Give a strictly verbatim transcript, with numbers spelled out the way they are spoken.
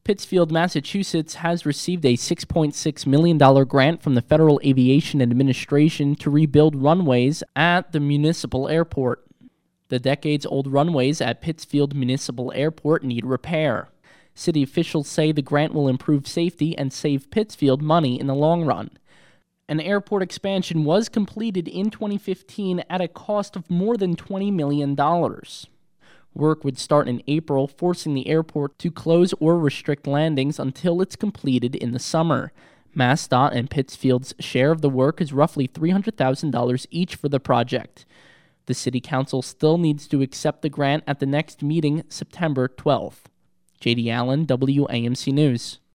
Pittsfield, Massachusetts has received a six point six million dollars grant from the Federal Aviation Administration to rebuild runways at the municipal airport. The decades-old runways at Pittsfield Municipal Airport need repair. City officials say the grant will improve safety and save Pittsfield money in the long run. An airport expansion was completed in twenty fifteen at a cost of more than twenty million dollars. Work would start in April, forcing the airport to close or restrict landings until it's completed in the summer. MassDOT and Pittsfield's share of the work is roughly three hundred thousand dollars each for the project. The City Council still needs to accept the grant at the next meeting, September twelfth. J D Allen, W A M C News.